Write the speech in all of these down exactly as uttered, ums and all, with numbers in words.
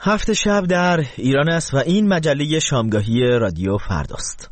هفت شب در ایران است و این مجله شامگاهی رادیو فرداست.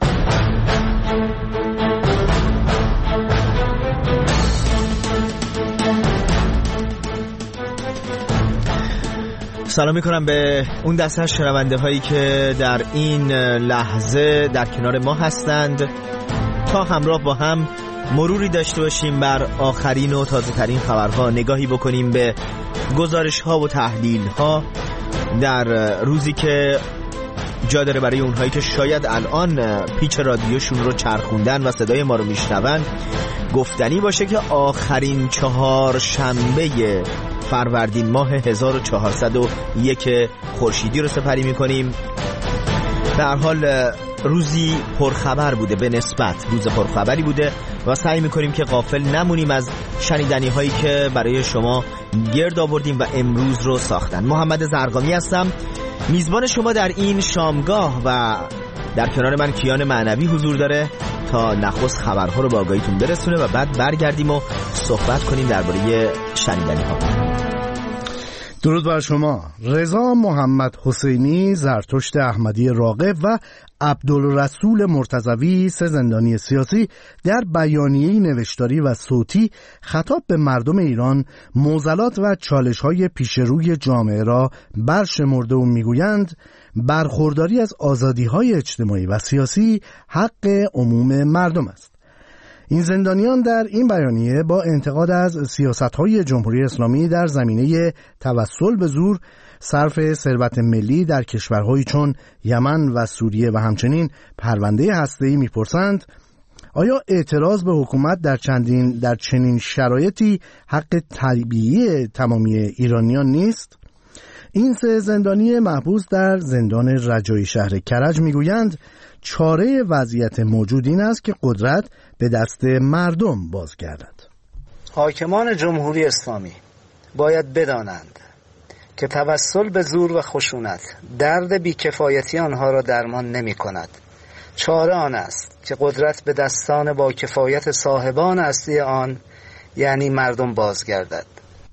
سلام میکنم به اون دسته از شنونده هایی که در این لحظه در کنار ما هستند تا همراه با هم مروری داشته باشیم بر آخرین و تازه ترین خبرها، نگاهی بکنیم به گزارش ها و تحلیل ها در روزی که جا داره برای اونهایی که شاید الان پیچ رادیوشون رو چرخوندن و صدای ما رو میشنون گفتنی باشه که آخرین چهار شنبه فروردین ماه هزار و چهارصد و یک خورشیدی رو سپری میکنیم. در حال روزی پرخبر بوده، به نسبت روز پرخبری بوده و سعی میکنیم که غافل نمونیم از شنیدنی هایی که برای شما گرد آوردیم و امروز رو ساختن. محمد زرقامی هستم، میزبان شما در این شامگاه و در کنار من کیان معنوی حضور داره تا نخست خبرها رو به آگاهیتون برسونه و بعد برگردیم و صحبت کنیم درباره شنیدنی ها. درود بر شما. رضا محمد حسینی، زرتشت احمدی راغب و عبدالرسول مرتضوی، سه زندانی سیاسی، در بیانیه‌ای نوشتاری و صوتی خطاب به مردم ایران معضلات و چالش‌های پیش روی جامعه را برشمرده و میگویند برخورداری از آزادی‌های اجتماعی و سیاسی حق عموم مردم است. این زندانیان در این بیانیه با انتقاد از سیاست‌های جمهوری اسلامی در زمینه توسل به زور، صرف ثروت ملی در کشورهایی چون یمن و سوریه و همچنین پرونده هسته‌ای می‌پرسند آیا اعتراض به حکومت در چندین در چنین شرایطی حق طبیعی تمامی ایرانیان نیست؟ این سه زندانی محبوس در زندان رجایی شهر کرج میگویند چاره وضعیت موجود این است که قدرت به دست مردم بازگردد. حاکمان جمهوری اسلامی باید بدانند که توسل به زور و خشونت درد بیکفایتی آنها را درمان نمی کند. چاره آن است که قدرت به دستان با کفایت صاحبان اصلی آن یعنی مردم بازگردد.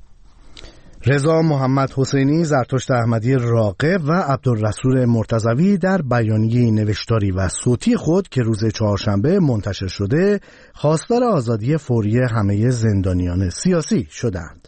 رضا محمد حسینی، زرتشت احمدی راغب و عبدالرسول مرتضوی در بیانیه نوشتاری و صوتی خود که روز چهارشنبه منتشر شده خواستار آزادی فوری همه زندانیان سیاسی شدند.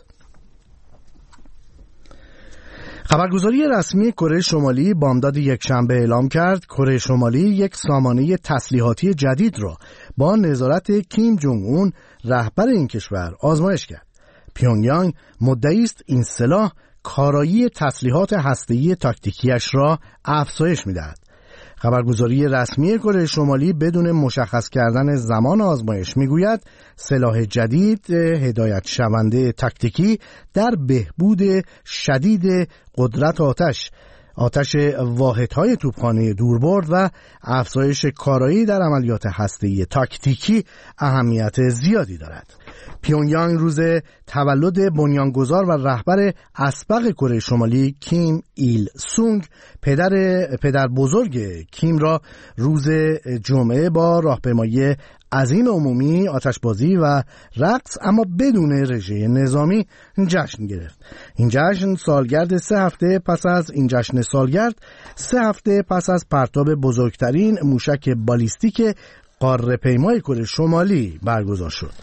خبرگزاری رسمی کره شمالی بامداد یکشنبه اعلام کرد کره شمالی یک سامانه تسلیحاتی جدید را با نظارت کیم جونگ اون رهبر این کشور آزمایش کرد. پیونگیانگ مدعی است این سلاح کارایی تسلیحات هسته‌ای تاکتیکیش را افزایش می‌دهد. خبرگزاری رسمی کره شمالی بدون مشخص کردن زمان آزمایش میگوید سلاح جدید هدایت شونده تاکتیکی در بهبود شدید قدرت آتش آتش واحدهای توپخانه دوربرد و افزایش کارایی در عملیات هسته‌ای تاکتیکی اهمیت زیادی دارد. پیونگیانگ روز تولد بنیانگذار و رهبر اسبق کره شمالی کیم ایل سونگ پدر پدر بزرگ کیم را روز جمعه با راهپیمایی عظیم عمومی، آتشبازی و رقص اما بدون رژه نظامی جشن گرفت. این جشن سالگرد سه هفته پس از این جشن سالگرد سه هفته پس از پرتاب بزرگترین موشک بالیستیک قاره پیمای کره شمالی برگزار شد.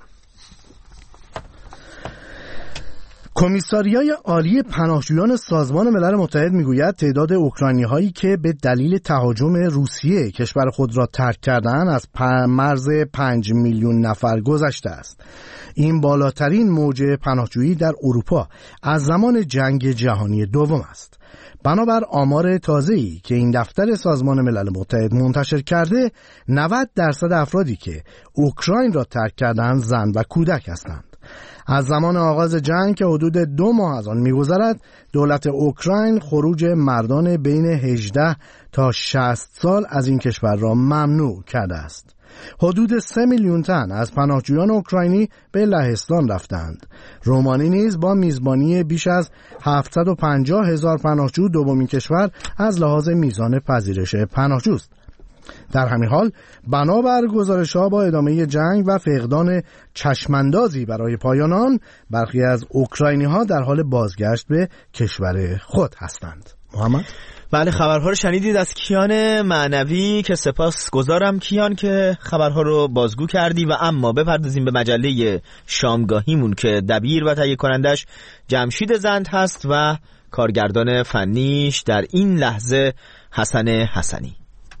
کمیساریای عالی پناهجویان سازمان ملل متحد میگوید تعداد اوکراینی‌هایی که به دلیل تهاجم روسیه کشور خود را ترک کردند از مرز پنج میلیون نفر گذشته است. این بالاترین موج پناهجویی در اروپا از زمان جنگ جهانی دوم است. بنابر آمار تازه‌ای که این دفتر سازمان ملل متحد منتشر کرده، نود درصد افرادی که اوکراین را ترک کردند زن و کودک هستند. از زمان آغاز جنگ که حدود دو ماه از آن می‌گذرد، دولت اوکراین خروج مردان بین هجده تا شصت سال از این کشور را ممنوع کرده است. حدود سه میلیون تن از پناهجویان اوکراینی به لهستان رفتند. رومانی نیز با میزبانی بیش از هفتصد و پنجاه هزار پناهجو دومین کشور از لحاظ میزان پذیرش پناهجوست. در همین حال بنابر گزارش‌ها با ادامه جنگ و فقدان چشماندازی برای پایان آن، برخی از اوکراینی‌ها در حال بازگشت به کشور خود هستند. محمد؟ بله، خبرها رو شنیدید از کیان معنوی که سپاسگزارم کیان که خبرها رو بازگو کردی. و اما بپردازیم به مجله شامگاهیمون که دبیر و تهیه کنندش جمشید زند هست و کارگردان فنیش در این لحظه حسن حسنی.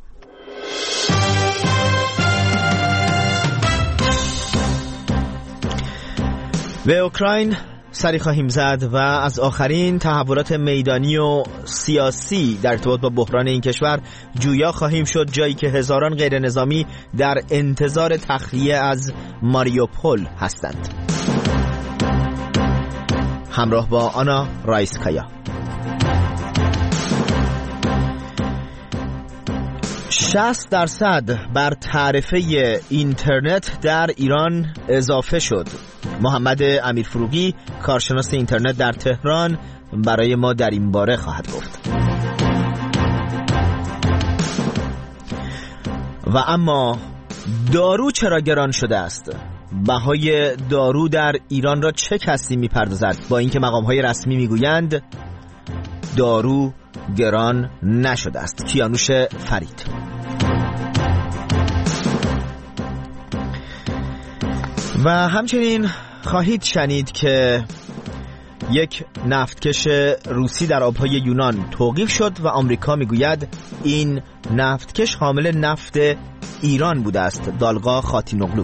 به اوکراین سری خواهیم زد و از آخرین تحولات میدانی و سیاسی در ارتباط با بحران این کشور جویا خواهیم شد، جایی که هزاران غیر نظامی در انتظار تخلیه از ماریوپول هستند. همراه با آنا رایسکایا. شصت درصد بر تعرفه اینترنت در ایران اضافه شد. محمد امیرفروغی کارشناس اینترنت در تهران برای ما در این باره خواهد گفت. و اما دارو چرا گران شده است؟ بهای دارو در ایران را چه کسی میپردازد؟ با اینکه مقام‌های رسمی میگویند دارو گران نشده است. کیانوش فرید. و همچنین خواهید شنید که یک نفتکش روسی در آبهای یونان توقیف شد و آمریکا میگوید این نفتکش حامل نفت ایران بوده است. دالغا خاتینوغلو.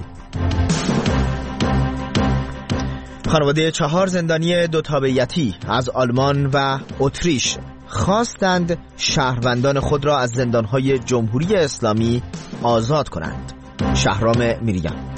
خانواده چهار زندانی دو تابعیتی از آلمان و اتریش خواستند شهروندان خود را از زندانهای جمهوری اسلامی آزاد کنند. شهرام میریان.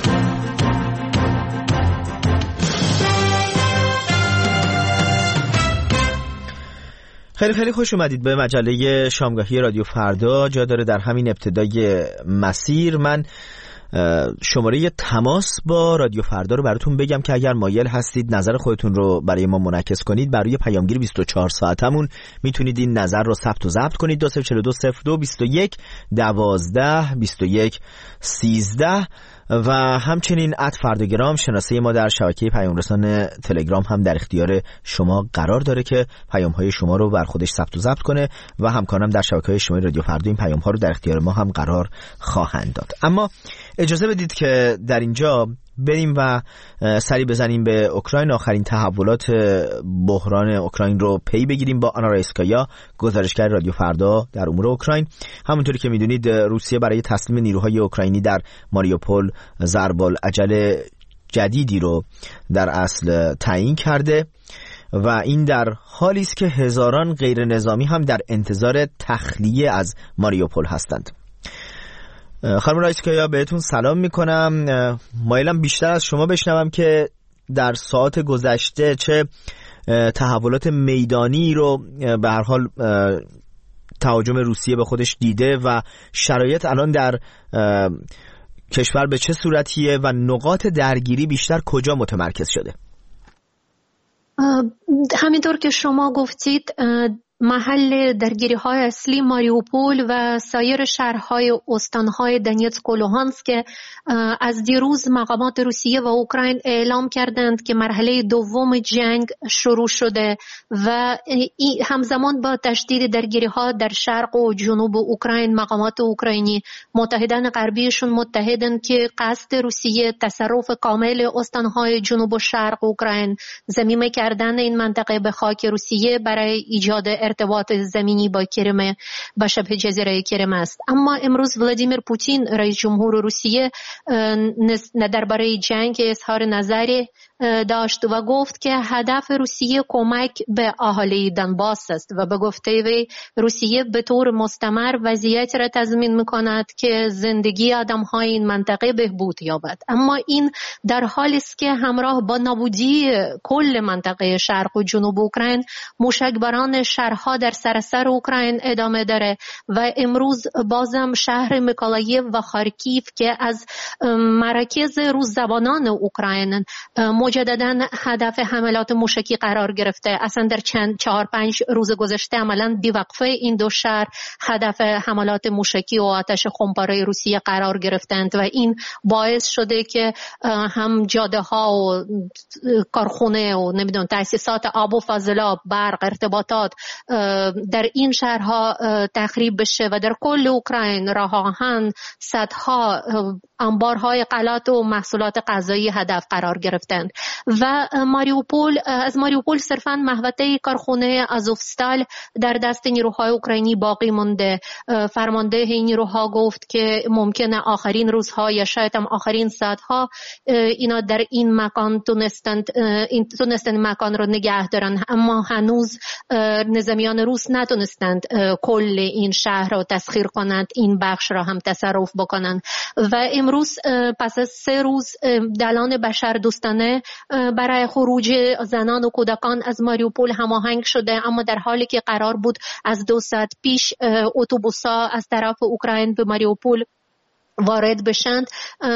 خیلی خیلی خوش اومدید به مجله شامگاهی رادیو فردا. جا داره در همین ابتدای مسیر من شماره تماس با رادیو فردا رو براتون بگم که اگر مایل هستید نظر خودتون رو برای ما منعکس کنید، برای پیامگیر بیست و چهار ساعتمون میتونید این نظر رو ثبت و ضبط کنید. دو صفر چهار دو صفر دو بیست و یک دوازده بیست و یک سیزده. و همچنین ات فرداگرام شناسه ما در شبکه پیام رسان تلگرام هم در اختیار شما قرار داره که پیام های شما رو بر خودش ثبت و ضبط کنه و همکارم در شبکه های شما رادیو فردا این پیام ها رو در اختیار ما هم قرار خواهند داد. اما اجازه بدید که در اینجا بریم و سری بزنیم به اوکراین، آخرین تحولات بحران اوکراین رو پی بگیریم با آنا رایسکایا، گزارشگر رادیو فردا در امور اوکراین. همونطوری که میدونید روسیه برای تسلیم نیروهای اوکراینی در ماریوپول ضرب العجل جدیدی رو در اصل تعیین کرده و این در حالی است که هزاران غیر نظامی هم در انتظار تخلیه از ماریوپول هستند. خانم رایسکایا بهتون سلام میکنم. مایلم بیشتر از شما بشنوم که در ساعات گذشته چه تحولات میدانی رو به هر حال تهاجم روسیه به خودش دیده و شرایط الان در کشور به چه صورتیه و نقاط درگیری بیشتر کجا متمرکز شده؟ همینطور که شما گفتید محل درگیری های اصلی ماریوپول و سایر شهرهای استانهای دنیتسک و لوهانسک از دیروز مقامات روسیه و اوکراین اعلام کردند که مرحله دوم جنگ شروع شده و همزمان با تشدید درگیری ها در شرق و جنوب اوکراین مقامات اوکراینی متحدان غربیشون متحدن که قصد روسیه تصرف کامل استانهای جنوب و شرق اوکراین، ضمیمه کردن این منطقه به خاک روسیه برای ایجاد ارتباط زمینی با کرم با شبه جزیره کرم است. اما امروز ولادیمیر پوتین رئیس جمهور روسیه درباره جنگ اظهار نظری داشت و گفت که هدف روسیه کمک به اهالی دنباس است و به گفته وی روسیه به طور مستمر وضعیت را تضمین می‌کند که زندگی آدم‌های این منطقه بهبود یابد. اما این در حالی است که همراه با نابودی کل منطقه شرق و جنوب اوکراین موشکباران شهرها در سراسر اوکراین ادامه داره و امروز بازم شهر میکولاییو و خارکیف که از مراکز روس زبانان اوکراین مجددا هدف حملات موشکی قرار گرفته. اصلا در چند چهار پنج روز گذشته عملا بی‌وقفه این دو شهر هدف حملات موشکی و آتش خمپاره روسیه قرار گرفتند و این باعث شده که هم جاده ها و کارخونه و نمیدونم تأسیسات آب و فاضلاب، برق، ارتباطات در این شهرها تخریب بشه و در کل اوکراین راه آهن، سدها، انبارهای غلات و محصولات غذایی هدف قرار گرفتند. و ماریوپول، از ماریوپول صرفاً محوطه کارخونه آزوفستال در دست نیروهای اوکراینی باقی مونده. فرمانده این نیروها گفت که ممکنه آخرین روزها یا شاید هم آخرین ساعتها اینا در این مکان تونستند این تونستند مکان رو نگه دارن، اما هنوز نظامیان روس نتونستند کل این شهر رو تسخیر کنند، این بخش را هم تصرف بکنند. و امروز پس از سه روز دلان بشر دوستانه برای خروج زنان و کودکان از ماریوپول هماهنگ شده، اما در حالی که قرار بود از دو ساعت پیش اتوبوس‌ها از طرف اوکراین به ماریوپول وارد بشند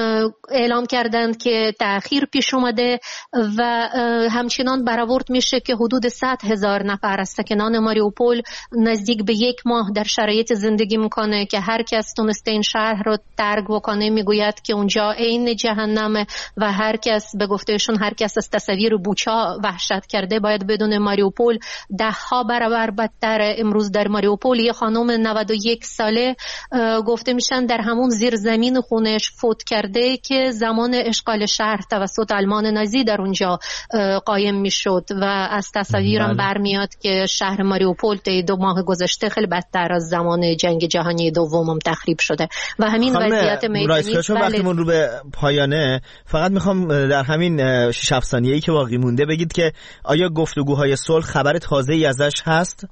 اعلام کردند که تأخیر پیش اومده و همچنان برآورد میشه که حدود صد هزار نفر از ساکنان ماریوپول نزدیک به یک ماه در شرایط زندگی میکنه که هر کس تونسته این شهر رو ترک بکنه میگوید که اونجا عین جهنمه و هر کس به گفتهشون هر کس از تصاویر بوچا وحشت کرده باید بدون ماریوپول ده ها برابر بدتر. امروز در ماریوپول یه خانم نود و یک ساله گفته میشن در همون زیر زمین خونش فوت کرده که زمان اشغال شهر توسط آلمان نازی در اونجا قایم میشد و از تصاویرم برمیاد که شهر ماریوپول طی دو ماه گذشته خیلی بدتر از زمان جنگ جهانی دوم تخریب شده و همین وضعیت میدانی. وقتمون رو به پایانه، فقط میخوام در همین شش هفت ثانیه‌ای که باقی مونده بگید که آیا گفتگوهای صلح خبر تازه‌ای ازش هست؟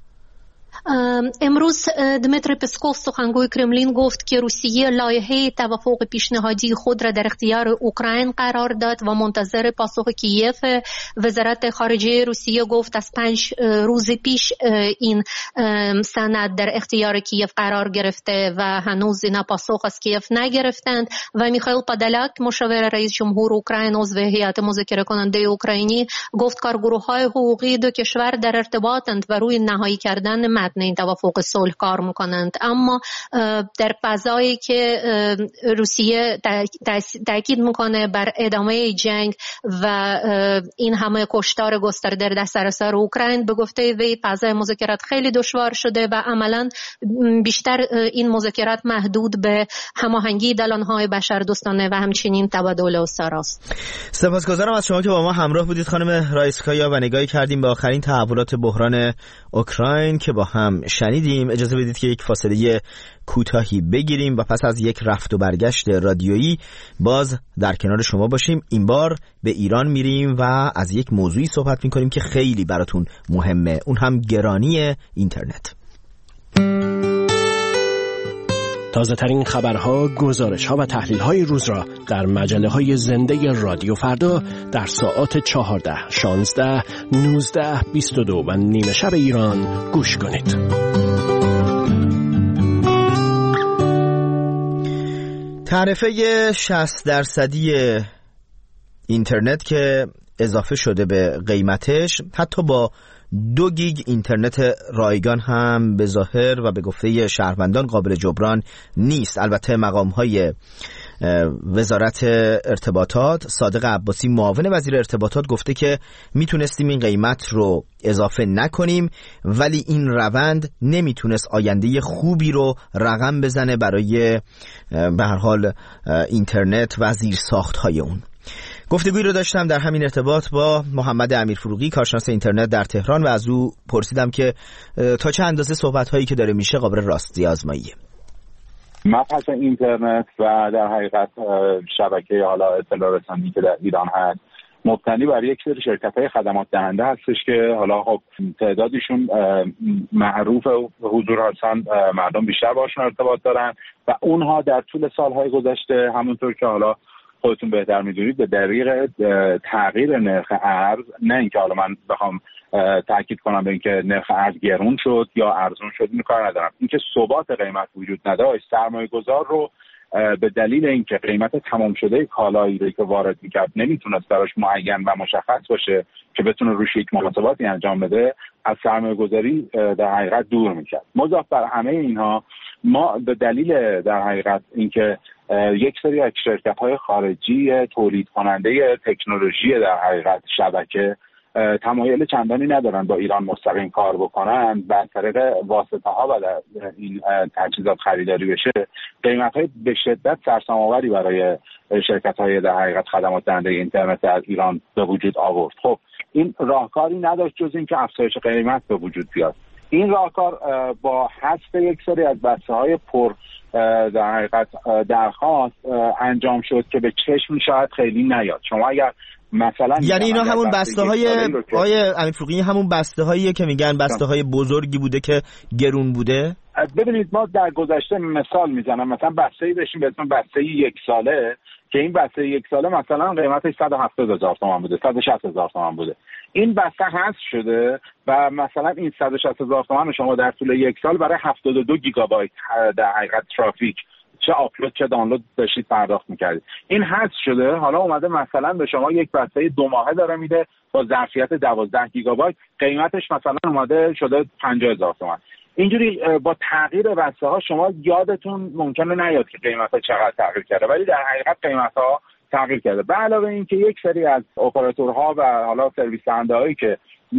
امروز دمیتری پسکوف سخنگوی کرملین گفت که روسیه لایحه توافق پیشنهادی خود را در اختیار اوکراین قرار داد و منتظر پاسخ کیف. وزارت خارجه روسیه گفت از پنج روز پیش این سند در اختیار کیف قرار گرفته و هنوز اینا پاسخ از کیف نگرفتند. و میخائیل پادالاک مشاور رئیس جمهور اوکراین عضو هیئت مذاکره کننده اوکراینی گفت کارگروه‌های حقوقی دو کشور در ارتباطند و روی نهایی کردن متن این توافق صلح کار میکنند، اما در فضایی که روسیه تاکید میکنه بر ادامه جنگ و این همه کشتار گسترده در سراسر اوکراین، به گفته وی فضای مذاکرات خیلی دشوار شده و عملا بیشتر این مذاکرات محدود به هماهنگی دلانهای بشردوستانه و همچنین تبادل اسراست. سپاسگزارم از شما که با ما همراه بودید خانم رایسکایا و نگاهی کردیم به آخرین تحولات بحران اوکراین که با هم شنیدیم. اجازه بدید که یک فاصله کوتاهی بگیریم و پس از یک رفت و برگشت رادیویی باز در کنار شما باشیم. این بار به ایران میریم و از یک موضوعی صحبت میکنیم که خیلی براتون مهمه، اون هم گرانی اینترنت. تازه ترین خبرها، گزارش‌ها و تحلیل‌های روز را در مجله‌های زنده رادیو فردا در ساعات چهارده، شانزده، نوزده، بیست و دو و نیمه شب ایران گوش کنید. تعرفه شصت درصدی اینترنت که اضافه شده به قیمتش حتی با دو گیگ اینترنت رایگان هم به ظاهر و به گفته شهروندان قابل جبران نیست. البته مقام‌های وزارت ارتباطات، صادق عباسی معاون وزیر ارتباطات گفته که میتونستیم این قیمت رو اضافه نکنیم، ولی این روند نمیتونست آینده خوبی رو رقم بزنه برای به هر حال اینترنت و زیرساخت‌های اون. گفتگویی رو داشتم در همین ارتباط با محمد امیرفروغی، کارشناس اینترنت در تهران، و از او پرسیدم که تا چه اندازه صحبت‌هایی که داره میشه قابل راستی آزماییه. مبحث اینترنت و در حقیقت شبکه حالا اطلاع رسانی که در ایران هست مبتنی بر یک سری شرکت‌های خدمات دهنده هستش که حالا خب تعدادشون معروف حضور هستن، مردم بیشتر باشون ارتباط دارن و اونها در طول سالهای گذشته همونطور که حالا خودتون بهتر میدونید به دلیل تغییر نرخ ارز، نه اینکه حالا من بخوام تاکید کنم به اینکه نرخ ارز گرون شد یا ارزون شد، این کار ندارم، اینکه ثبات قیمت وجود نداشت، سرمایه گذار رو به دلیل اینکه قیمت تمام شده کالایی رو که وارد می‌کرد نمیتونست براش معین و مشخص باشه که بتونه روش یک محاسباتی انجام بده، از سرمایه‌گذاری در حقیقت دور می‌کرد. مضاف بر همه اینها، ما به دلیل در حقیقت اینکه یک سری از شرکت‌های خارجی تولید کننده تکنولوژی در حقیقت شبکه تمایل چندانی ندارن با ایران مستقیم کار بکنن و از طریق واسطه ها و این تجهیزات خریداری بشه، قیمت های به شدت سرسام‌آوری برای شرکت های در حقیقت خدمات دهنده اینترنت در ایران به وجود آورد. خب این راهکاری نداشت جز این که افزایش قیمت به وجود بیاد. این راهکار با حذف یک سری از بسته‌های پر در حقیقت درخواست انجام شد که به چشم شاید خیلی نیاد. شما اگر مثلا یعنی اینا همون بسته های آقای امیرفروغی همون بسته هاییه که میگن بسته های بزرگی بوده که گرون بوده؟ ببینید ما در گذشته مثال میزنم، مثلا بسته‌ای داشتیم به اسم بسته یک ساله که این بسته یک ساله مثلا قیمتش صد و هفتاد هزار تومان بوده، صد و شصت هزار تومان بوده. این بسته حذف شده و مثلا این صد و شصت هزار تومان شما در طول یک سال برای هفتاد و دو گیگابایت در حقیقت ترافیک چه آپلود چه دانلود داشتید پرداخت میکردید. این حذف شده، حالا اومده مثلا به شما یک بسته دو ماهه داره میده با ظرفیت دوازده گیگابایت، قیمتش مثلا اومده شده پنجاه هزار تومان. اینجوری با تغییر بسته ها شما یادتون ممکنه نیاد که قیمت ها چقدر تغییر کرده، ولی در حقیقت قیمت ها تغییر کرده. به علاوه این که یک سری از اپراتورها و حالا سرویس دهنده هایی که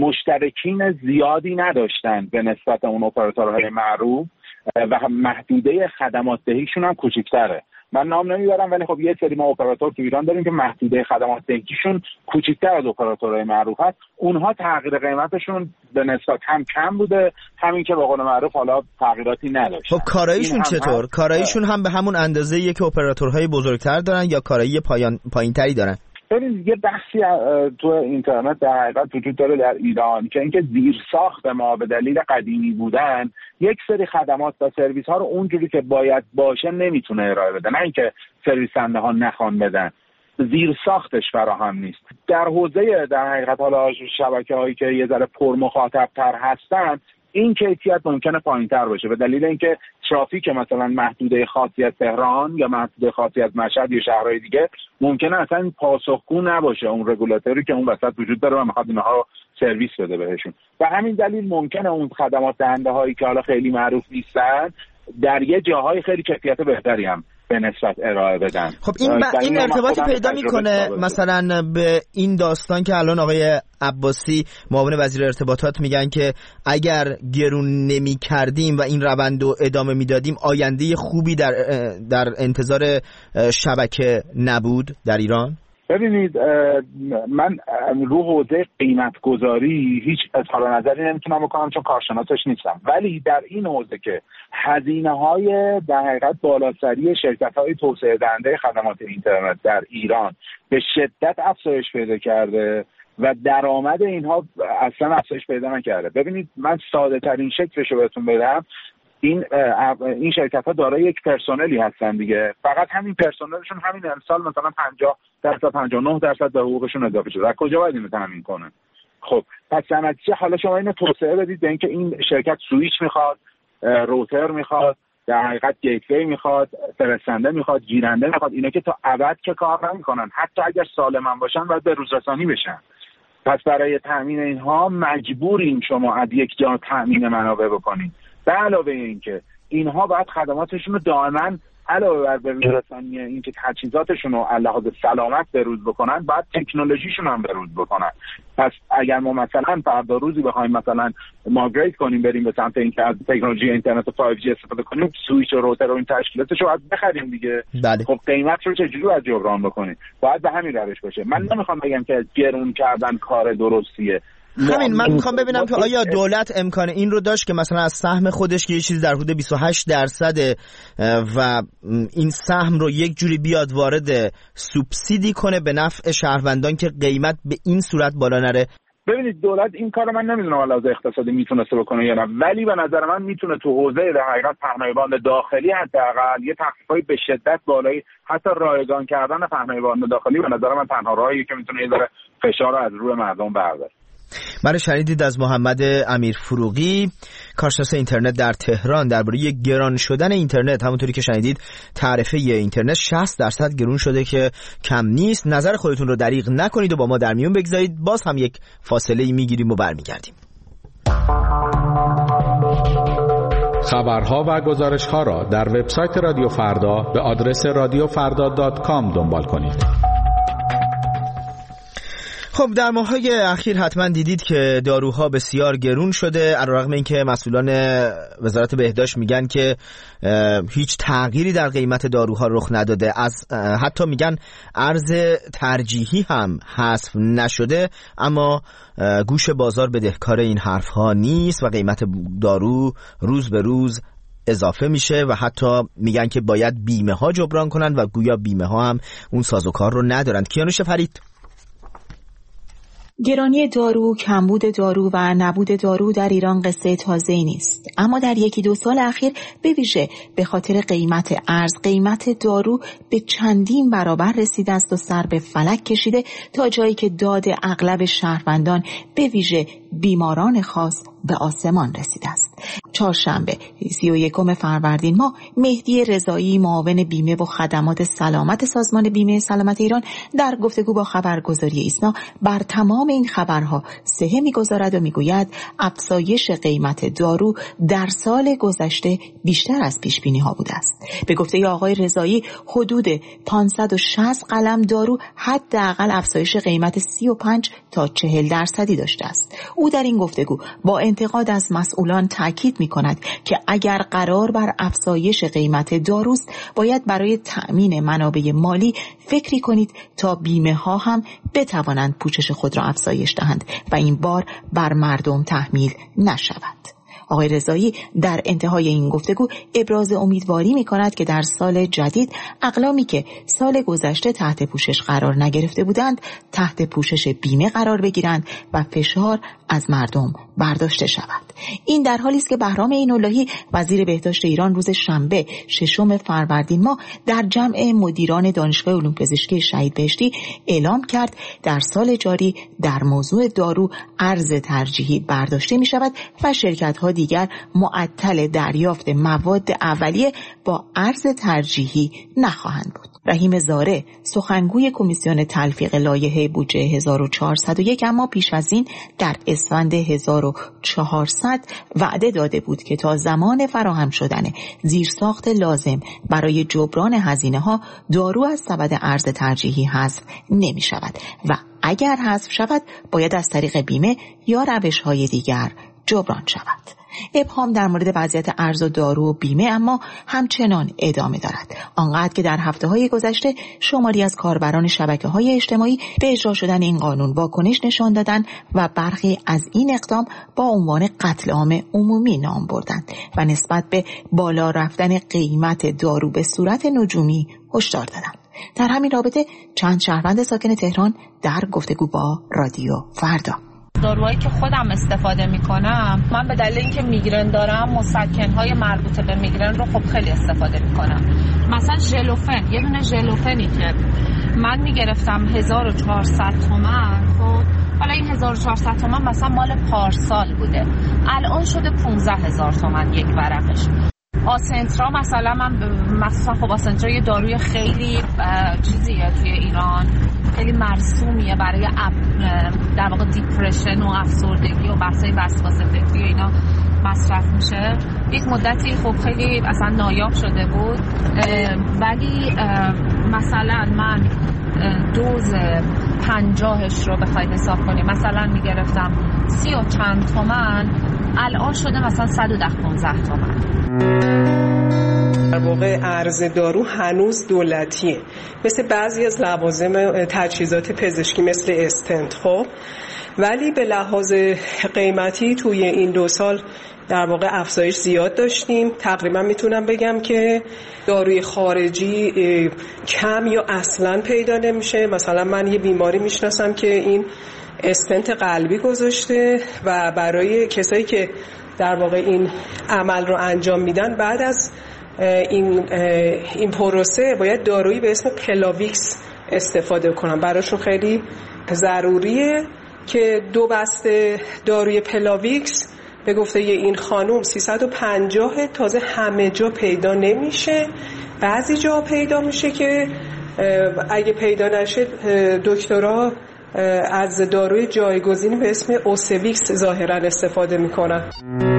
مشترکین زیادی نداشتن به نسبت اون اپراتورهای معروف و محدوده خدمات دهیشون هم کوچیک‌تره. من نام نمیبرم ولی خب یه سری ما اپراتور تو ایران داریم که محدوده خدمات دهیشون کوچیک‌تر از اپراتورهای معروف هست. اونها تغییر قیمتشون به نسبت هم کم بوده، همین که به قول معروف حالا تغییراتی نداشت. خب کاراییشون چطور؟ کاراییشون هم به همون اندازه‌ایه که اپراتورهای بزرگتر دارن یا کارایی پایان پایین‌تری دارن؟ ببینید یه بحثی تو اینترنت در حقیقت وجود داره در ایران که اینکه زیرساخت ما به دلیل قدیمی بودن یک سری خدمات و سرویس ها رو اونجوری که باید باشه نمیتونه ارائه بده، نه اینکه سرویس دهنده ها نخوان بدن، زیرساختش فراهم نیست. در حوزه در حقیقت حالا شبکه هایی که یه ذره پر مخاطب تر هستن این کیفیت ممکنه پایین‌تر باشه به دلیل اینکه ترافیک مثلا محدوده خاصی از تهران یا محدوده خاصی از مشهد یا شهرهای دیگه ممکنه اصلا پاسخگو نباشه اون رگولاتوری که اون وسط وجود داره و میخواد اینها رو سرویس بده بهشون. و همین دلیل ممکنه اون خدمات دهنده هایی که حالا خیلی معروف نیستن در یه جاهای خیلی کیفیت بهتری هم به نسبت ارائه بدن. خب این ب... این ارتباطی پیدا میکنه مثلا به این داستان که الان آقای عباسی معاون وزیر ارتباطات میگن که اگر گرون نمی کردیم و این روند رو ادامه میدادیم آینده خوبی در در انتظار شبکه نبود در ایران؟ ببینید من رو حوزه قیمت گذاری هیچ اظهار نظری نمیتونم بکنم چون کارشناسش نیستم، ولی در این حوزه که هزینه های در حقیقت بالاسری شرکت های توسعه دهنده خدمات اینترنت در ایران به شدت افزایش پیدا کرده و درآمد اینها اصلا افزایش پیدا نکرده. ببینید من ساده ترین شکلش رو بهتون بدم، این این شرکت ها دارای یک پرسنلی هستن دیگه، فقط همین پرسنلشون همین امسال مثلا پنجاه درصد پنجاه و نه درصد به حقوقشون اضافه شده. از کجا باید اینو تامین کنن؟ خب پس در نتیجه حالا شما اینو توسعه بدید به اینکه این شرکت سوئیچ میخواد، روتر میخواد، در حقیقت گیتوی میخواد، فرستنده میخواد، گیرنده میخواد، اینا که تا ابد که کار نمیکنن، حتی اگر سالم باشن باید به روز رسانی بشن. پس برای تامین اینها مجبورین شما از یک جا تامین منابع بکنید. به علاوه اینکه اینها باید خدماتشون رو دائما علاوه بر به روز رسانی اینکه تجهیزاتشون رو لحاظ سلامت بروز بکنن، باید تکنولوژیشون هم بروز بکنن. پس اگر ما مثلا فردا روزی بخوایم مثلا مایگریت کنیم بریم به سمت اینکه از تکنولوژی اینترنت فایو جی استفاده کنیم، سوئیچ و روتر و این تشکیلاتش رو باید بخریم دیگه. بله. خب قیمت رو چجوری باید جبران بکنیم؟ باید به همین روش باشه. من نمیخوام بگم که گرون کردن کار درستیه، همین من میخوام ببینم که آیا دولت امکان این رو داشت که مثلا از سهم خودش که یه چیزی در حدود بیست و هشت درصد و این سهم رو یک جوری بیاد وارد سوبسیدی کنه به نفع شهروندان که قیمت به این صورت بالا نره. ببینید دولت این کارو من نمیدونم علاوه اقتصادی میتونسته بکنه یا نه، ولی به نظر من میتونه تو حوزه در حقیقت پهنای باند داخلی حداقل یه تخفیفای به شدت بالایی، حتی رایگان کردن پهنای باند داخلی به نظر من تنها راهیه که میتونه یه ذره فشار رو از روی مردم برداره. برای شنیدید از محمد امیر فروغی، کارشناس اینترنت در تهران، درباره گران شدن اینترنت. همونطوری که شنیدید تعرفه اینترنت شصت درصد گرون شده که کم نیست. نظر خودتون رو دریغ نکنید و با ما در میون بگذارید. باز هم یک فاصله میگیریم و برمیگردیم. خبرها و گزارش‌ها را در وبسایت رادیو فردا به آدرس رادیو فردا دات کام دنبال کنید. خب در ماه‌های اخیر حتما دیدید که داروها بسیار گرون شده، علیرغم اینکه مسئولان وزارت بهداشت میگن که هیچ تغییری در قیمت داروها رخ نداده، از حتی میگن ارز ترجیحی هم حذف نشده، اما گوش بازار بدهکار این حرفها نیست و قیمت دارو روز به روز اضافه میشه و حتی میگن که باید بیمه ها جبران کنن و گویا بیمه ها هم اون سازوکار رو ندارند. کیانوش فرید. گرانی دارو، کمبود دارو و نبود دارو در ایران قصه تازه‌ای نیست، اما در یکی دو سال اخیر به ویژه به خاطر قیمت ارز، قیمت دارو به چندین برابر رسیده است و سر به فلک کشیده تا جایی که داد اغلب شهروندان به ویژه بیماران خاص به آسمان رسیده است. چهارشنبه سی و یکم فروردین ماه مهدی رضایی، معاون بیمه و خدمات سلامت سازمان بیمه سلامت ایران، در گفتگو با خبرگزاری ایسنا بر تمام این خبرها سهه می‌گذارد و میگوید افزایش قیمت دارو در سال گذشته بیشتر از پیش‌بینی‌ها بوده است. به گفته آقای رضایی حدود پانصد و شصت قلم دارو حداقل افزایش قیمت سی و پنج تا چهل درصدی داشته است. او در این گفتگو با انتقاد از مسئولان تاکید می‌کند که اگر قرار بر افزایش قیمت داروست، باید برای تأمین منابع مالی فکری کنید تا بیمه ها هم بتوانند پوشش خود را افزایش دهند و این بار بر مردم تحمیل نشود. آقای رضایی در انتهای این گفتگو ابراز امیدواری می کند که در سال جدید اقلامی که سال گذشته تحت پوشش قرار نگرفته بودند تحت پوشش بیمه قرار بگیرند و فشار از مردم برداشته شود. این در حالی است که بهرام عین‌اللهی وزیر بهداشت ایران روز شنبه ششم فروردین ماه در جمع مدیران دانشگاه علوم پزشکی شهید بهشتی اعلام کرد در سال جاری در موضوع دارو ارز ترجیحی برداشته می شود و شرکت‌ها دیگر معطل دریافت مواد اولیه با ارز ترجیحی نخواهند بود. رحیم زاره، سخنگوی کمیسیون تلفیق لایحه بودجه هزار و چهارصد و یک، اما پیش از این در اسفند هزار و چهارصد وعده داده بود که تا زمان فراهم شدن زیرساخت لازم برای جبران هزینه‌ها دارو از سبد ارز ترجیحی حذف نمی شود و اگر حذف شود باید از طریق بیمه یا روش‌های دیگر جبران شود. ابهام در مورد وضعیت ارز و دارو و بیمه اما همچنان ادامه دارد، آنقدر که در هفته‌های گذشته شماری از کاربران شبکه‌های اجتماعی به اجرا شدن این قانون واکنش نشان دادند و برخی از این اقدام با عنوان قتل عام عمومی نام بردند و نسبت به بالا رفتن قیمت دارو به صورت نجومی هشدار دادند. در همین رابطه چند شهروند ساکن تهران در گفتگو با رادیو فردا: داروهایی که خودم استفاده میکنم، من به دلیل اینکه میگرن دارم مسکنهای مربوط به میگرن رو خب خیلی استفاده میکنم. مثلا ژلوفن، یه دونه ژلوفنی که من میگرفتم هزار و چهارصد تومان، خب حالا این هزار و چهارصد تومان مثلا مال پارسال بوده، الان شده پانزده هزار تومان یک ورقش. آسنترا مثلا من مثلا خب آسنترا یه داروی خیلی چیزیه توی ایران، خیلی مرسومیه برای در واقع دیپرشن و افسردگی و بحثای وسواس فکری و اینا مصرف میشه. یک مدتی خب خیلی اصلا نایاب شده بود، ولی مثلا من دوز پنجاهش رو بخواید حساب کنیم مثلا میگرفتم سی و چند تومن، الان شده مثلا صد و ده پانزده تومن. در واقع ارز دارو هنوز دولتیه، مثل بعضی از لوازم تجهیزات پزشکی مثل استنت، خب ولی به لحاظ قیمتی توی این دو سال در واقع افزایش زیاد داشتیم. تقریبا میتونم بگم که داروی خارجی کم یا اصلا پیدا نمیشه. مثلا من یه بیماری میشناسم که این استنت قلبی گذاشته و برای کسایی که در واقع این عمل رو انجام میدن بعد از این این پروسه باید دارویی به اسم پلاویکس استفاده کنن، براشون خیلی ضروریه که دو بسته داروی پلاویکس به گفته این خانوم سیصد و پنجاه، تازه همه جا پیدا نمیشه، بعضی جا پیدا میشه که اگه پیدا نشه دکترها از داروی جایگزینی به اسم اوسویکس ظاهرا استفاده میکنن.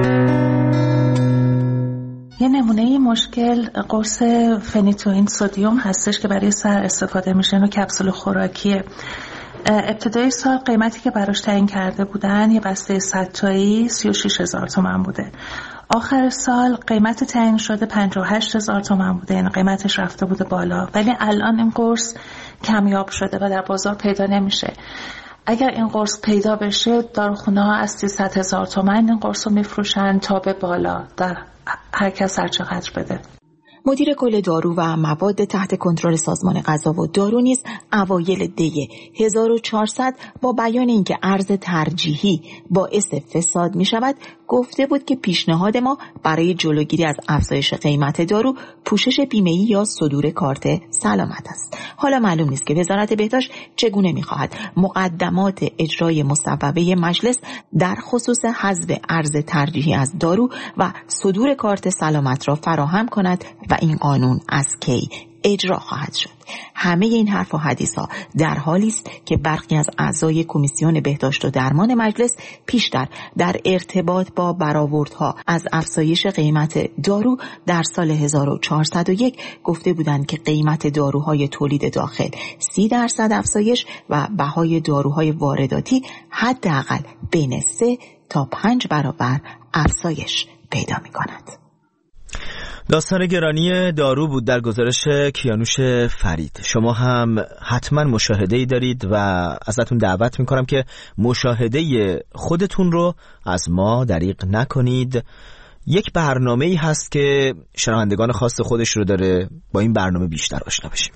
یه نمونه مشکل قرص فنیتوئین سدیم هستش که برای سر استفاده میشه و کپسول خوراکیه. ابتدای سال قیمتی که براش تعیین کرده بودن یه بسته صد تایی سی و شش هزار تومان بوده. آخر سال قیمت تعیین شده پنجاه و هشت هزار تومان بوده، یعنی قیمتش رفته بوده بالا، ولی الان این قرص کمیاب شده و در بازار پیدا نمیشه. اگر این قرص پیدا بشه داروخونه ها از سیصد هزار تومان این قرص رو میفروشن تا به بالا، در هر کس هر چقدر بده. مدیر کل دارو و مواد تحت کنترل سازمان غذا و دارو نیز اوایل دی هزار و چهارصد با بیان اینکه ارز ترجیحی باعث فساد می شود گفته بود که پیشنهاد ما برای جلوگیری از افزایش قیمت دارو پوشش بیمه‌ای یا صدور کارت سلامت است. حالا معلوم نیست که وزارت بهداشت چگونه می خواهد مقدمات اجرای مصوبه مجلس در خصوص حذف ارز ترجیحی از دارو و صدور کارت سلامت را فراهم کند و این قانون از کی اجرا خواهد شد. همه این حرف و حدیث ها در حالی است که برخی از اعضای کمیسیون بهداشت و درمان مجلس پیشتر در ارتباط با برآوردها از افزایش قیمت دارو در سال هزار و چهارصد و یک گفته بودند که قیمت داروهای تولید داخل سی درصد افزایش و بهای داروهای وارداتی حداقل بین سه تا پنج برابر افزایش پیدا می کند. داستان گرانی دارو بود در گزارش کیانوش فرید. شما هم حتما مشاهده‌ای دارید و ازتون دعوت میکنم که مشاهده خودتون رو از ما دریغ نکنید. یک برنامه‌ای هست که شنوندگان خاص خودش رو داره، با این برنامه بیشتر آشنا بشیم.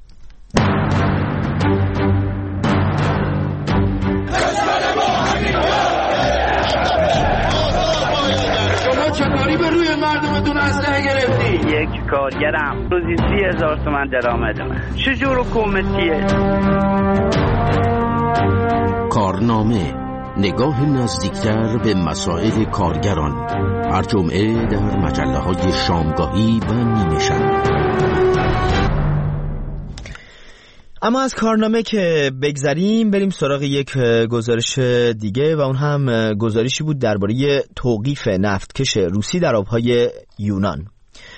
چطوری به روی مردمتون اسلحه گرفتی؟ یک کارگرم روزی سی هزار تومن درآمدمه. چجور حکومتیه؟ کارنامه، نگاه نزدیکتر به مسائل کارگران، هر جمعه در مجله های شامگاهی و نیمه شب. اما از کارنامه که بگذریم بریم سراغ یک گزارش دیگه و اون هم گزارشی بود درباره توقیف نفتکش روسی در آبهای یونان.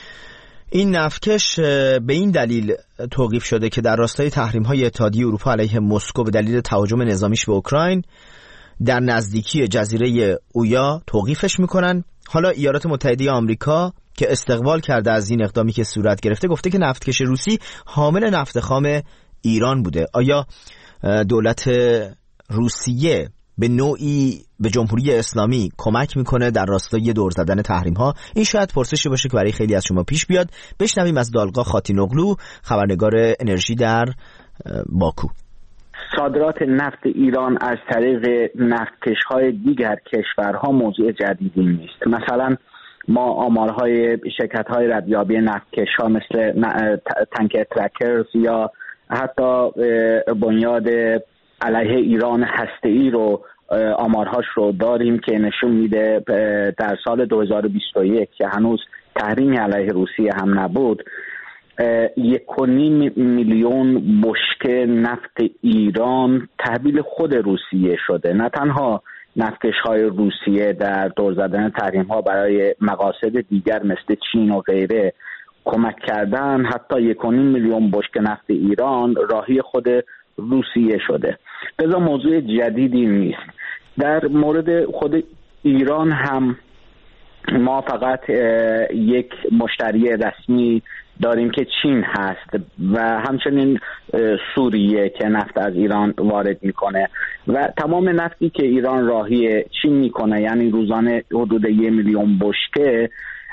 این نفتکش به این دلیل توقیف شده که در راستای تحریم‌های اتحادیه اروپا علیه مسکو به دلیل تهاجم نظامیش به اوکراین در نزدیکی جزیره اویا توقیفش میکنن. حالا ایالات متحده آمریکا که استقبال کرده از این اقدامی که صورت گرفته گفته که نفتکش روسی حامل نفت خام ایران بوده. آیا دولت روسیه به نوعی به جمهوری اسلامی کمک میکنه در راستای دور زدن تحریم ها؟ این شاید پرسشی باشه که برای خیلی از شما پیش بیاد. بشنویم از دالقا خاتینوغلو، خبرنگار انرژی در باکو. صادرات نفت ایران از طریق نفتکش‌های دیگر کشورها موضوع جدیدی نیست. مثلا ما آمارهای شرکت‌های ردیابی نفتکش‌ها مثل تانکر ترکرز یا حتی بنیاد علیه ایران هسته‌ای رو آمارهاش رو داریم که نشون میده در سال دو هزار و بیست و یک که هنوز تحریمی علیه روسیه هم نبود، یک و نیم میلیون بشکه نفت ایران تحویل خود روسیه شده. نه تنها نفتکش‌های روسیه در دور زدن تحریم‌ها برای مقاصد دیگر مثل چین و غیره کمک کردن، حتی یک و نیم میلیون بشکه نفت ایران راهی خود روسیه شده. لذا موضوع جدیدی نیست. در مورد خود ایران هم ما فقط یک مشتری رسمی داریم که چین هست و همچنین سوریه که نفت از ایران وارد میکنه و تمام نفتی که ایران راهی چین میکنه، یعنی روزانه حدود یک میلیون بشکه،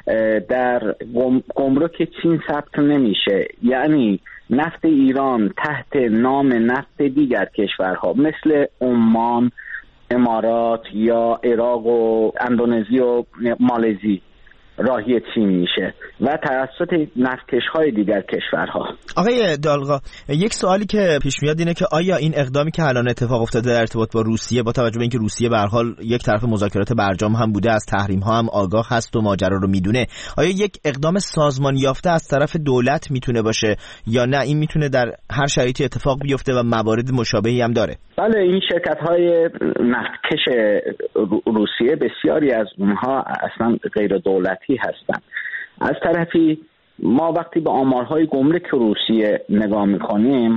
در گمرک چین ثبت نمیشه. یعنی نفت ایران تحت نام نفت دیگر کشورها مثل عمان، امارات یا عراق و اندونزی و مالزی راهی چین میشه و توسط نفتکش‌های دیگر کشورها. آقای دالغا، یک سوالی که پیش میاد اینه که آیا این اقدامی که الان اتفاق افتاده در ارتباط با روسیه، با توجه به اینکه روسیه به هر حال یک طرف مذاکرات برجام هم بوده، از تحریم ها هم آگاه هست و ماجرا رو میدونه، آیا یک اقدام سازمان یافته از طرف دولت میتونه باشه یا نه این میتونه در هر شرایطی اتفاق بیفته و موارد مشابهی هم داره؟ بله، این شرکت‌های نفتکش روسیه بسیاری از اونها اصلا غیر دولتی هستند. از طرفی ما وقتی به آمارهای گمرک روسیه نگاه می‌کنیم،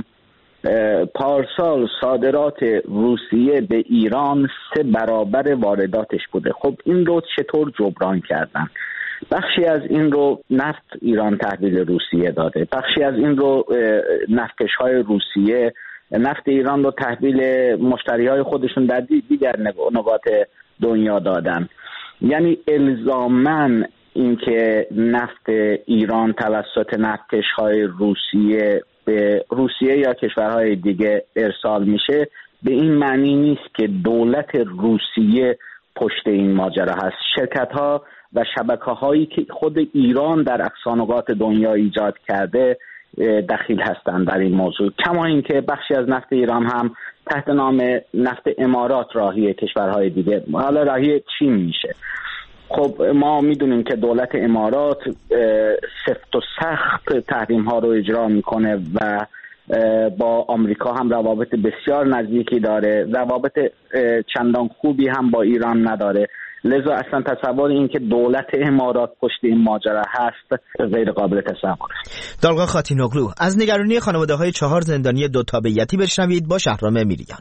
پارسال صادرات روسیه به ایران سه برابر وارداتش بوده. خب این رو چطور جبران کردن؟ بخشی از این رو نفت ایران تحویل روسیه داده، بخشی از این رو نفتکش‌های روسیه نفت ایران رو تحویل مشتری‌های خودشون در دیگر نقاط دنیا دادن. یعنی الزاماً اینکه نفت ایران توسط نفتکش‌های روسیه به روسیه یا کشورهای دیگه ارسال میشه به این معنی نیست که دولت روسیه پشت این ماجرا هست. شرکت‌ها و شبکه‌هایی که خود ایران در اقصانقاط دنیا ایجاد کرده دخیل هستند در این موضوع، کما اینکه بخشی از نفت ایران هم تحت نام نفت امارات راهی کشورهای دیگه، حالا راهی چین میشه. خب ما میدونیم که دولت امارات سفت و سخت تحریم ها رو اجرا میکنه و با آمریکا هم روابط بسیار نزدیکی داره، روابط چندان خوبی هم با ایران نداره. لذا اصلا تصور این که دولت امارات پشت این ماجرا هست غیر قابل تصور است. دالغا خاتینوغلو، از نگرانی خانواده‌های چهار زندانی دو تابعیتی بشنوید با شهرام میریان.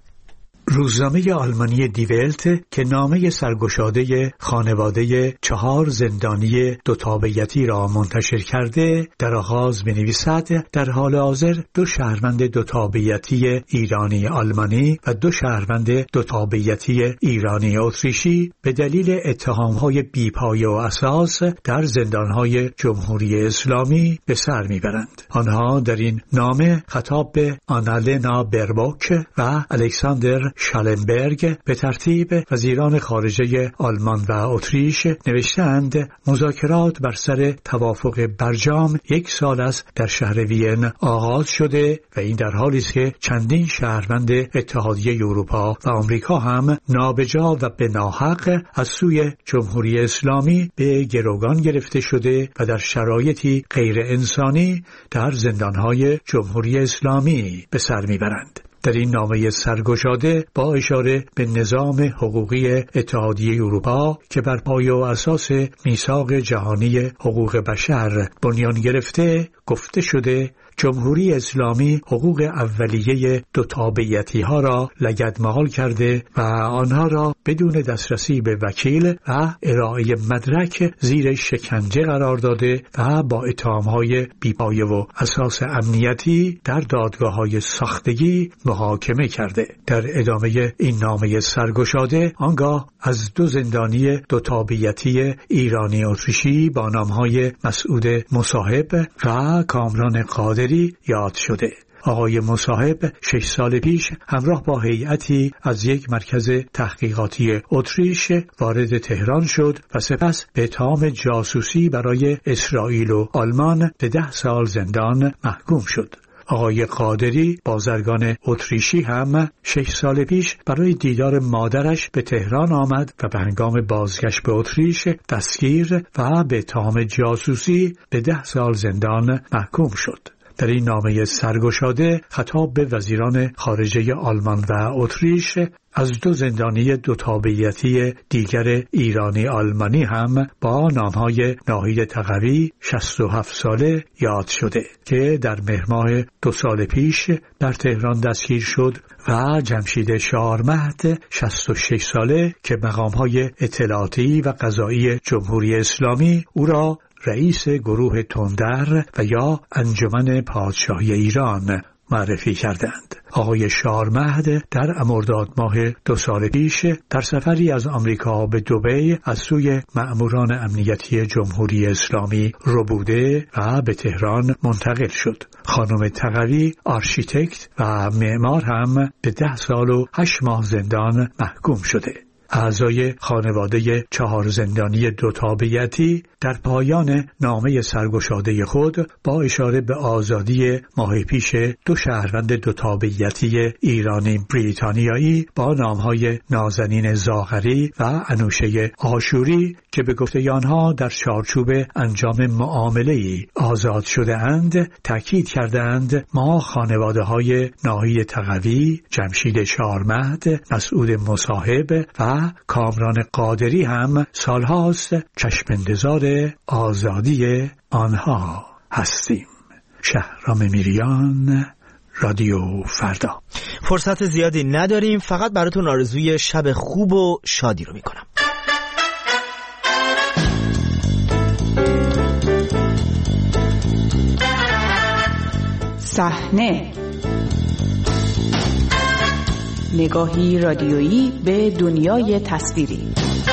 روزنامه آلمانی دی ولت که نامه سرگشاده خانواده چهار زندانی دو تابعیتی را منتشر کرده در آغاز می‌نویسد در حال حاضر دو شهروند دو تابعیتی ایرانی آلمانی و دو شهروند دو تابعیتی ایرانی اتریشی به دلیل اتهام‌های بی‌پایه و اساس در زندان‌های جمهوری اسلامی به سر می‌برند. آنها در این نامه خطاب به آنالنا بربوک و الکساندر شالنبرگ به ترتیب وزیران خارجه آلمان و اتریش نوشتند مذاکرات بر سر توافق برجام یک سال است در شهر وین آغاز شده و این در حالی است که چندین شهروند اتحادیه اروپا و آمریکا هم نابجا و به ناحق از سوی جمهوری اسلامی به گروگان گرفته شده و در شرایطی غیر انسانی در زندانهای جمهوری اسلامی به سر میبرند. در این نامه سرگشاده با اشاره به نظام حقوقی اتحادیه اروپا که بر پایه و اساس میثاق جهانی حقوق بشر بنیان گرفته گفته شده جمهوری اسلامی حقوق اولیه دو تابعیتی ها را لگدمال کرده و آنها را بدون دسترسی به وکیل و ارائه مدرک زیر شکنجه قرار داده و با اتهام‌های بی‌پایه و اساس امنیتی در دادگاه‌های ساختگی محاکمه کرده. در ادامه این نامه سرگشاده آنگاه از دو زندانی دو تابعیتی ایرانی اتریشی با نام‌های مسعود مصاحب و کامران قادری یاد شده. آقای مصاحب شش سال پیش همراه با هیئتی از یک مرکز تحقیقاتی اتریش وارد تهران شد و سپس به اتهام جاسوسی برای اسرائیل و آلمان به ده سال زندان محکوم شد. آقای قادری بازرگان اتریشی هم شش سال پیش برای دیدار مادرش به تهران آمد و به هنگام بازگشت به اتریش دستگیر و به اتهام جاسوسی به ده سال زندان محکوم شد. در این نامه سرگشاده خطاب به وزیران خارجه آلمان و اتریش از دو زندانی دو تابعیتی دیگر ایرانی آلمانی هم با نامهای ناهید تقوی شصت و هفت ساله یاد شده که در مهر ماه دو سال پیش در تهران دستگیر شد و جمشید شارمهد شصت و شش ساله که مقامهای اطلاعاتی و قضایی جمهوری اسلامی او را رئیس گروه تندر و یا انجمن پادشاهی ایران معرفی کردند. آقای شارمهد در مرداد ماه دو سال پیش در سفری از آمریکا به دبی از سوی مأموران امنیتی جمهوری اسلامی ربوده و به تهران منتقل شد. خانم تقوی آرشیتکت و معمار هم به ده سال و هشت ماه زندان محکوم شده. اعضای خانواده چهار زندانی دو تابعیتی در پایان نامه سرگشاده خود با اشاره به آزادی ماه پیش دو شهروند دو تابعیتی ایرانی بریتانیایی با نامهای نازنین زاغری و انوشه آشوری که به گفته آنها در چارچوب انجام معامله‌ای آزاد شده اند تاکید کردند ما خانواده های ناهی تقوی، جمشید شارمد، مسعود مصاحب و کامران قادری هم سالهاست چشم انتظار آزادی آنها هستیم. شهرام میریان، رادیو فردا. فرصت زیادی نداریم، فقط براتون آرزوی شب خوب و شادی رو میکنم. صحنه، نگاهی رادیویی به دنیای تصویری.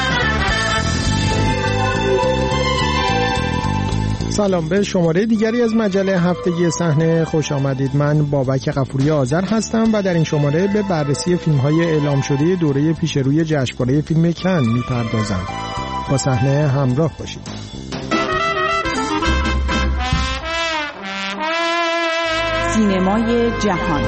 سلام، به شماره دیگری از مجله هفتگی صحنه خوش آمدید. من بابک غفوری آذر هستم و در این شماره به بررسی فیلم‌های اعلام شده دوره پیش روی جشنواره فیلم کن می‌پردازم. با صحنه همراه باشید. سینمای جهان.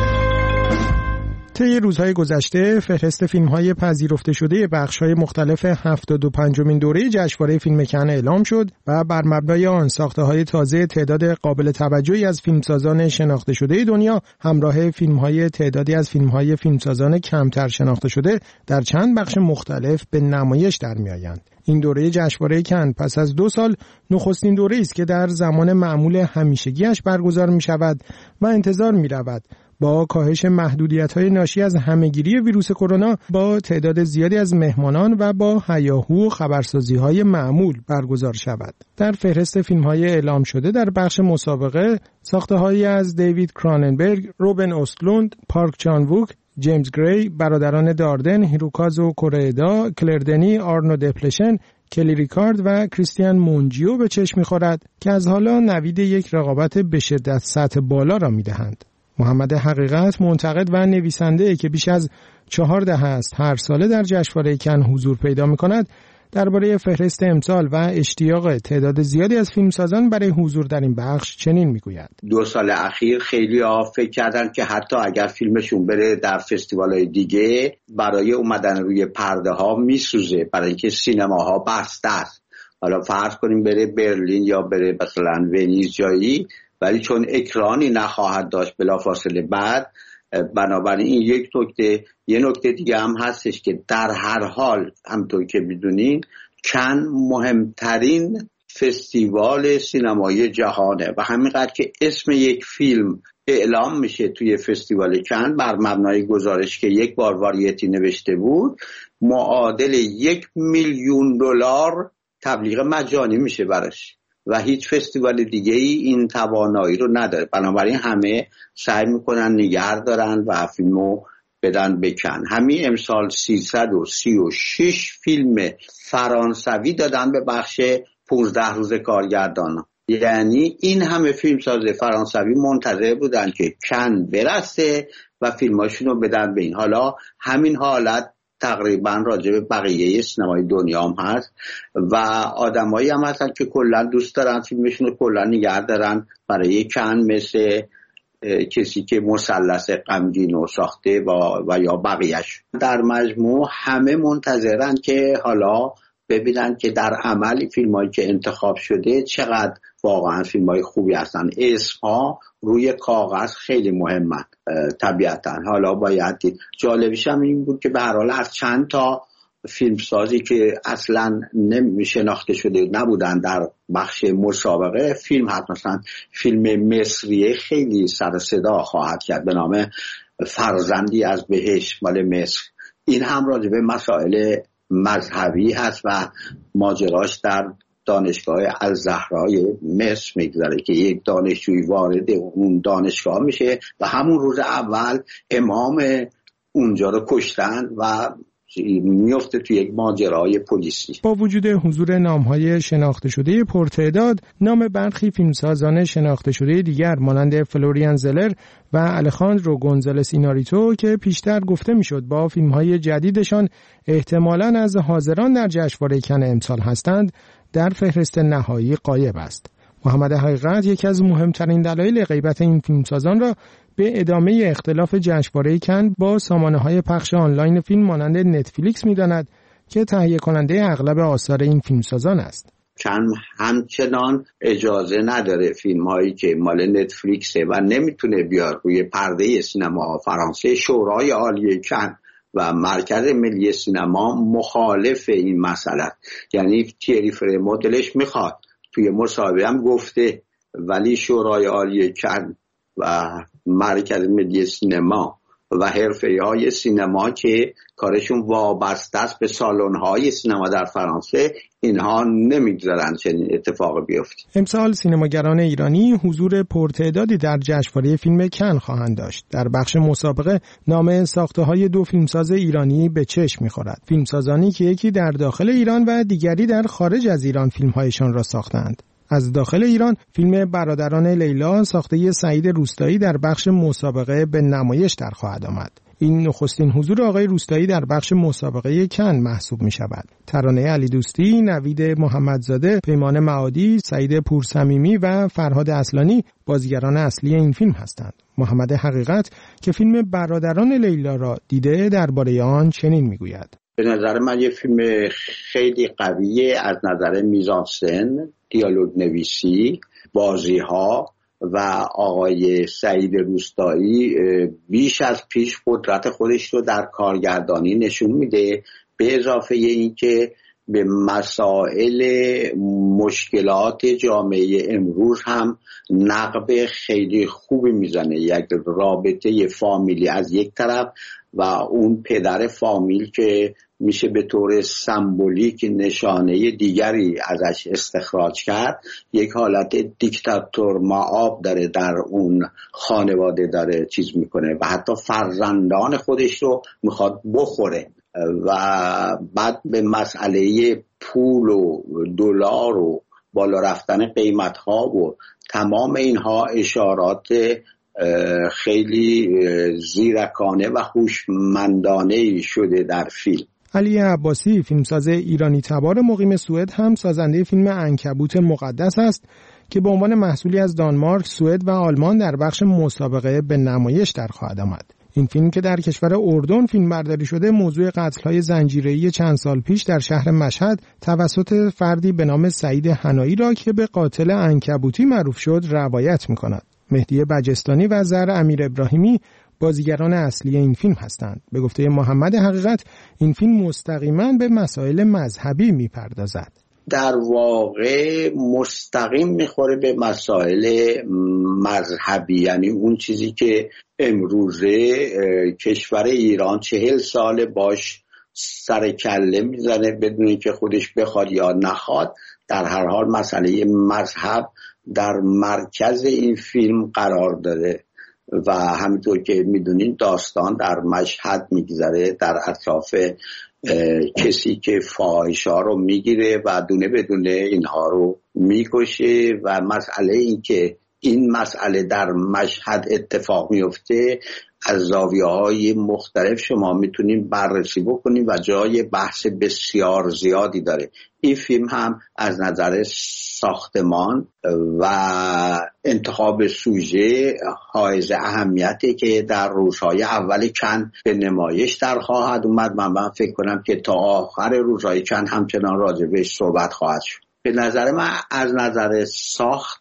طی روزهای گذشته فهرست فیلم‌های پذیرفته شده بخش‌های مختلف هفتاد و پنجمین دوره جشنواره فیلم کن اعلام شد و بر مبنای آن ساخته‌های تازه تعداد قابل توجهی از فیلمسازان شناخته شده دنیا همراه فیلم‌های تعدادی از فیلم‌های فیلمسازان کمتر شناخته شده در چند بخش مختلف به نمایش در می‌آیند. این دوره جشنواره کن پس از دو سال نخستین دوره است که در زمان معمول همیشگیش برگزار می‌شود و انتظار می‌رود با کاهش محدودیت‌های ناشی از همه‌گیری ویروس کرونا با تعداد زیادی از مهمانان و با هیاهو خبرسازی‌های معمول برگزار شود. در فهرست فیلم‌های اعلام شده در بخش مسابقه ساخته‌هایی از دیوید کراننبرگ، روبن اوستلوند، پارک چان ووک، جیمز گری، برادران داردن، هیروکازو کوریدا، کلردنی، آرنو دپلشن، کلی ریکارد و کریستیان مونجیو به چشم می‌خورد که از حالا نوید یک رقابت به شدت سطح بالا را می‌دهند. محمد حقیقت، منتقد و نویسنده که بیش از چهار دهه است هر ساله در جشنواره کن حضور پیدا می‌کند، درباره فهرست امسال و اشتیاق تعداد زیادی از فیلمسازان برای حضور در این بخش چنین میگوید: دو سال اخیر خیلی ها فکر کردن که حتی اگر فیلمشون بره در فستیوال‌های دیگه برای اومدن روی پرده ها میسوزه، برای اینکه سینماها بسته است. حالا فرض کنیم بره برلین یا بره مثلا ونیز جایی، ولی چون اکرانی نخواهد داشت بلافاصله بعد، بنابراین این یک نکته. یه نکته دیگه هم هستش که در هر حال همونطور که میدونین کن مهمترین فستیوال سینمایی جهانه و همینقدر که اسم یک فیلم اعلام میشه توی فستیوال کن بر مبنای گزارش که یک بار واریتی نوشته بود، معادل یک میلیون دلار تبلیغ مجانی میشه براش و هیچ فستیوال دیگه ای این توانایی رو نداره. بنابراین همه سعی میکنن نگه دارن و فیلمو بدن بکن. همین امسال سیصد و سی و شش فیلم فرانسوی دادن به بخش پانزده روز کارگردان. یعنی این همه فیلمساز فرانسوی منتظر بودن که کن برسه و فیلماشون رو بدن به این. حالا همین حالت تقریبا راجع به بقیه سینمای دنیا هم هست و آدمایی هم هستن که کلا دوست دارن فیلمشون رو کلا نگه دارن برای کن، مثل کسی که مثلث غمگین رو ساخته و, و یا بقیهش. در مجموع همه منتظرن که حالا ببینن که در عمل فیلمایی که انتخاب شده چقدر واقعا فیلمای خوبی هستن. اسمها روی کاغذ خیلی مهمن طبیعتا. حالا باید دید. جالبیش هم این بود که به هر حال از چند تا فیلمسازی که اصلا نمیشناخته شده نبودن در بخش مسابقه فیلم هست. مثلا فیلم مصریه خیلی سر صدا خواهد کرد به نام فرزندی از بهشت مال مصر. این هم راجع به مسائل مذهبی هست و ماجراش در دانشگاه الزهرای مصر میگذاره که یک دانشجوی وارد اون دانشگاه میشه و همون روز اول امام اونجا رو کشتن و میفته توی یک ماجرای پلیسی. با وجود حضور نام‌های شناخته شده پرتعداد، نام برخی فیلمسازان شناخته شده دیگر مانند فلوریان زلر و الخاندرو گونزالس ایناریتو که پیشتر گفته میشد با فیلم‌های جدیدشان احتمالاً از حاضران در جشنواره کن امسال هستند، در فهرست نهایی غایب است. محمد حقیقت یکی از مهمترین دلایل غیبت این فیلمسازان را به ادامه اختلاف جشنواره کن با سامانه‌های پخش آنلاین فیلم مانند نتفلیکس می‌داند که تهیه کننده اغلب آثار این فیلمسازان است. کن همچنان اجازه نداره فیلم‌هایی که مال نتفلیکسه و نمیتونه بیاد روی پرده سینما فرانسه. شورای عالی کن و مرکز ملی سینما مخالف این مسئله، یعنی تیری فرمو دلش میخواد، توی مصاحبه هم گفته، ولی شورای عالی کن و مرکز ملی سینما و حرفه‌های سینما که کارشون وابسته است به سالن‌های سینما در فرانسه، اینها نمی‌گذارن چنین اتفاقی بیفته. امسال سینماگران ایرانی حضور پرتعدادی در جشنواره فیلم کن خواهند داشت. در بخش مسابقه نام ساخته‌های دو فیلمساز ایرانی به چشم می‌خورد. فیلمسازانی که یکی در داخل ایران و دیگری در خارج از ایران فیلم‌هایشان را ساختند. از داخل ایران فیلم برادران لیلا ساخته سعید روستایی در بخش مسابقه به نمایش در خواهد آمد. این نخستین حضور آقای روستایی در بخش مسابقه کن محسوب می شود. ترانه علی دوستی، نوید محمدزاده، پیمان معادی، سعید پورصمیمی و فرهاد اصلانی بازیگران اصلی این فیلم هستند. محمد حقیقت که فیلم برادران لیلا را دیده درباره آن چنین می گوید: به نظر من یه فیلم خیلی قویه از نظر میزانسن، دیالوگ نویسی، بازی ها و آقای سعید روستایی بیش از پیش قدرت خودش رو در کارگردانی نشون میده، به اضافه این که به مسائل مشکلات جامعه امروز هم نقب خیلی خوبی میزنه. یک رابطه فامیلی از یک طرف و اون پدر فامیل که میشه به طور سمبولیک نشانه دیگری ازش استخراج کرد، یک حالت دیکتاتور معاب داره در اون خانواده، داره چیز میکنه و حتی فرزندان خودش رو میخواد بخوره و بعد به مسئله پول و دلار و بالا رفتن قیمت ها و تمام اینها اشارات خیلی زیرکانه و هوشمندانه شده در فیلم. علی عباسی فیلمساز ایرانی تبار مقیم سوئد هم سازنده فیلم عنکبوت مقدس است که به عنوان محصولی از دانمارک، سوئد و آلمان در بخش مسابقه به نمایش در خواهد آمد. این فیلم که در کشور اردن فیلم برداری شده، موضوع قتل‌های زنجیره‌ای چند سال پیش در شهر مشهد توسط فردی به نام سعید حنایی را که به قاتل عنکبوتی معروف شد روایت می‌کند. مهدی بجستانی و زهر امیر ابراهیمی بازیگران اصلی این فیلم هستند. به گفته محمد حقیقت این فیلم مستقیما به مسائل مذهبی می‌پردازد. در واقع مستقیم میخوره به مسائل مذهبی، یعنی اون چیزی که امروزه کشور ایران چهل سال باش سر کله میزنه بدون اینکه خودش بخواد یا نخواد. در هر حال مسئله مذهب در مرکز این فیلم قرار داره و همینطور که میدونین داستان در مشهد میگذره، در اطراف کسی که فاحشه‌ها رو میگیره و دونه بدونه اینها رو میکشه و مسئله این که این مسئله در مشهد اتفاق میفته از زاویه‌های مختلف شما میتونین بررسی بکنین و جای بحث بسیار زیادی داره. این فیلم هم از نظر ساختمان و انتخاب سوژه حائز اهمیته که در روزهای اول کن به نمایش در خواهد اومد. من, من فکر کنم که تا آخر روزهای کن همچنان راجع بهش صحبت خواهد شد. به نظر من از نظر ساخت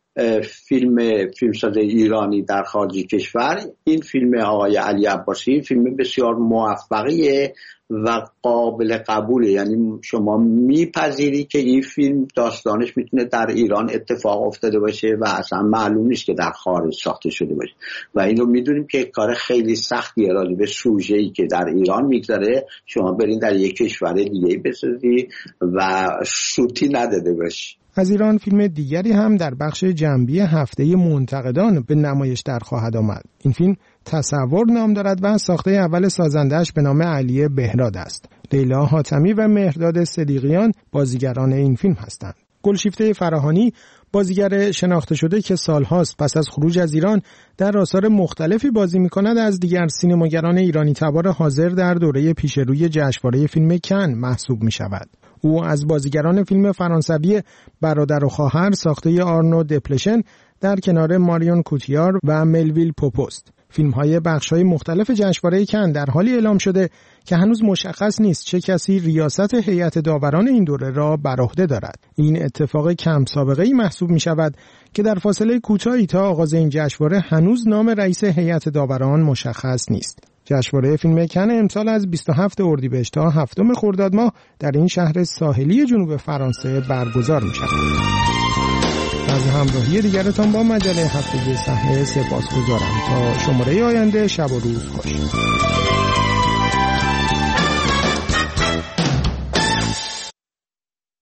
فیلم فیلمساز ایرانی در خارج کشور، این فیلم آقای علی عباسی فیلم بسیار موفقیه و قابل قبوله. یعنی شما میپذیری که این فیلم داستانش میتونه در ایران اتفاق افتاده باشه و اصلا معلوم نیست که در خارج ساخته شده باشه و اینو میدونیم که کار خیلی سختیه راجع به سوژه‌ای که در ایران میگذره شما برین در یک کشور دیگه بسازی و سوتی نداده باشی. از ایران فیلم دیگری هم در بخش جنبی هفته منتقدان به نمایش در خواهد آمد. این فیلم تصور نام دارد و ساخته اول سازندش به نام علی بهراد است. لیلا حاتمی و مهرداد صدیقیان بازیگران این فیلم هستند. گلشیفته فراهانی بازیگر شناخته شده که سالهاست پس از خروج از ایران در آثار مختلفی بازی می‌کند از دیگر سینماگران ایرانی تبار حاضر در دوره پیشروی جشنواره فیلم کن محسوب می‌شود. او از بازیگران فیلم فرانسوی برادر و خواهر ساخته آرنو دپلشن در کنار ماریون کوتیار و ملویل پوپوست. فیلم‌های بخش‌های مختلف جشنواره کن در حالی اعلام شده که هنوز مشخص نیست چه کسی ریاست هیئت داوران این دوره را بر عهده دارد. این اتفاق کم سابقه‌ای محسوب می‌شود که در فاصله کوتاهی تا آغاز این جشنواره هنوز نام رئیس هیئت داوران مشخص نیست. جشنواره فیلم کن امسال از بیست و هفتم اردیبهشت تا هفتم خرداد ماه در این شهر ساحلی جنوب فرانسه برگزار می‌شود. از همراهی دیگرتان با مجله هفتگی صحنه سپاسگزارم. تا شماره آینده شب و روز خوش.